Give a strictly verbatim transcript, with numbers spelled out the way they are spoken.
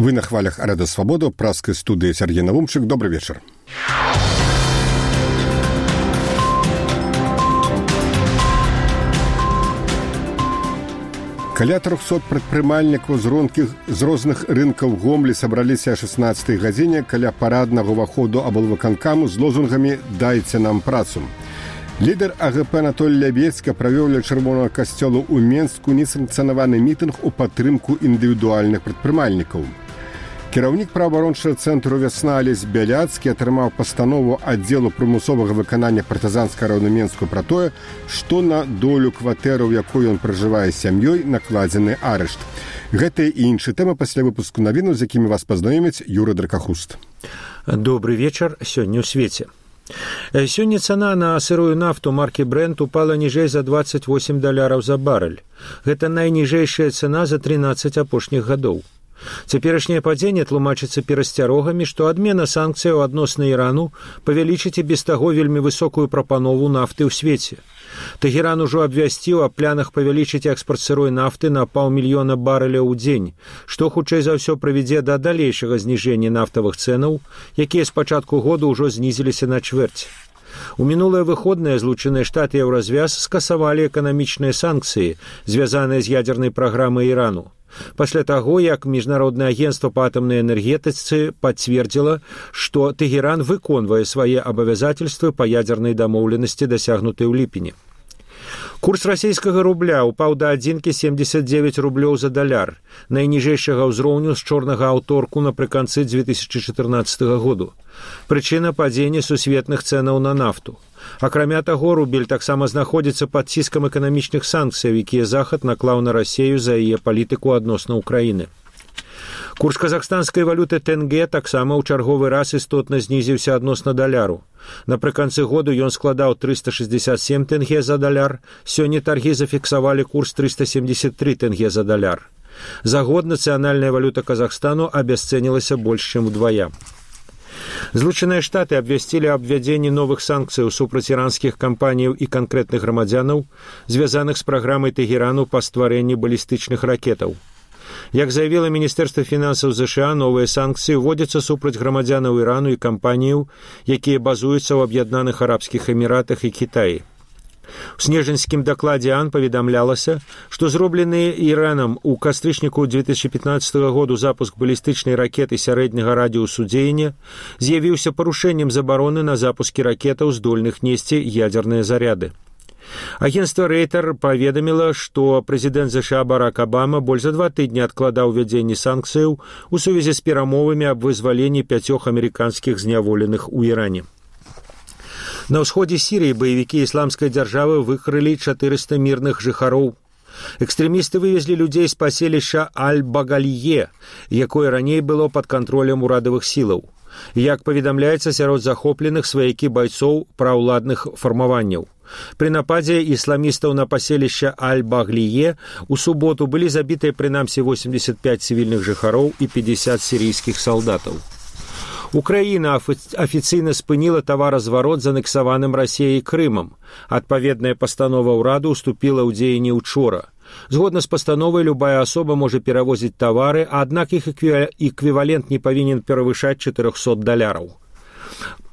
Вы на хвалях Радио Свобода, праской студии Сергей Навумчик. Добрый вечер. Каля трохсот прадпрымальнікаў з ронкіх з розных рынкаў Гомлі сабраліся о шестнадцатай гадзіне каля параднага ўваходу аблвыканкаму з лозунгамі «Дайце нам працу». Лідар АГП Анатолій Лябецька правёў ля Чырвонага касцёла ў Менску несанкцыянаваны мітынг у падтрымку індывідуальных прадпрымальнікаў. Кіраўнік праваабарончага цэнтру «Вясна» Алесь Бяляцкі атрымаў пастанову аддзелу прымусовага выканання партызанскага району Менску пра тое, што на долю кватэры, у якой ён пражывае з сям'ёй, накладзены арышт. Гэтыя і іншыя тэмы пасля выпуску навіну, з якімі вас пазнаёміць Юры Дракахуст. Добрый вечар, сёння ў свеце. Сёння цана на сырую нафту маркі Brent упала ніжэй за двадцать восемь даляраў за барэль. Гэта найніжэйшая цана за трынаццаць апошніх гадоў. Цяперашняе падзенне тлумачыцца перасцярогамі, што адмена санкцыяў адносна Ірану павялічыць і без таго вельмі высокую прапанову нафты ў свеце. Тэгеран ужо абвясціў аб планах павялічыць экспарт сырой нафты на паўмільёна барэляў у дзень, што хутчэй за ўсё прывядзе да далейшага зніжэння нафтавых цэнаў, якія з пачатку года ўжо знізіліся на чвэрць. У мінулыя выходныя Злучаныя Штаты і Еўразвяз скасавалі эканамічныя санкцыі, звязаныя з ядзернай праграмай Ірану. Пасля таго, як Міжнароднае агенцтва па атамнай энергетыцы пацвердзіла, што Тэгеран выконвае свае абавязательствы па ядзернай дамоўленасці, дасягнутай у ліпені. Курс расійскага рубля упаў да адзінкі семдзесят девять рублёў за даляр, найніжэйшага ўзроўню з чорнага аўторку напрыканцы дзве тысячы чатырнаццатага году. Прычына падзення сусветных цэнаў на нафту. Акрамя таго, рубель таксама знаходзіцца пад ціскам эканамічных санкцыяў, якія Захад наклаў на Расею за яе палітыку адносна Украіны. Курс казахстанскай валюты тэнгэ таксама ў чарговы раз істотна знізіўся адносна даляру. Напрыканцы году ён складаў триста шестьдесят семь тэнгэ за даляр, сёння таргі зафіксавалі курс триста семьдесят три тэнгэ за даляр. За год нацыянальная валюта Казахстану абясцэнілася больш чым удвая. Злучаныя Штаты абвясцілі аб ввядзенні новых санкцыяў супраць іранскіх кампаніяў і канкрэтных грамадзянаў, звязаных з праграмай Тэгерану па стварэнні балістычных ракетаў. Як заявіла Міністэрства фінансаў ЗША, новыя санкцыі ўводзяцца супраць грамадзянаў Ірану і кампаніяў, якія базуюцца ў Аб'яднаных Арабскіх Эміратах і Кітаі. У снежаньскім дакладзе АН паведамлялася, што зроблены Іранам у кастрычніку дзве тысячы пятнаццатага году запуск балістычнай ракеты сярэдняга радыусу дзеяння з'явіўся парушэннем забароны на запускі ракетаў, здольных несці ядзерныя заряды. Агенцтва Рейтер паведаміла, што прэзідэнт ЗША Барак Абама больш за два тыдні адкладаў увядзенне санкцыяў у сувязі з перамовамі аб вызваленні пяцёх амерыканскіх зняволеных у Іране. На ўсходзе Сірыі баевікі ісламскай дзяржавы выкрылі чатырыста мірных жыхароў. Экстрэмісты вывезлі людзей з паселішча Аль-Багалье, якое раней было пад кантролем урадавых сілаў. Як паведамляецца, сярод захопленых сваякі байцоў праўладных фармаванняў. Пры нападзе ісламістаў на паселішча Аль-Баглие у суботу былі забітыя прынамсі восемьдесят пять цывільных жыхароў і пятьдесят сірійскіх салдатаў. Украіна афіцыйна спыніла таваразварот з анексаваным Расеяй Крымам. Адпаведная пастанова ўраду ўступіла ў дзеянне учора. Згодна з пастановай, любая асоба можа перавозіць тавары, аднак іх эквівалент не павінен перавышаць чатырохсот даляраў.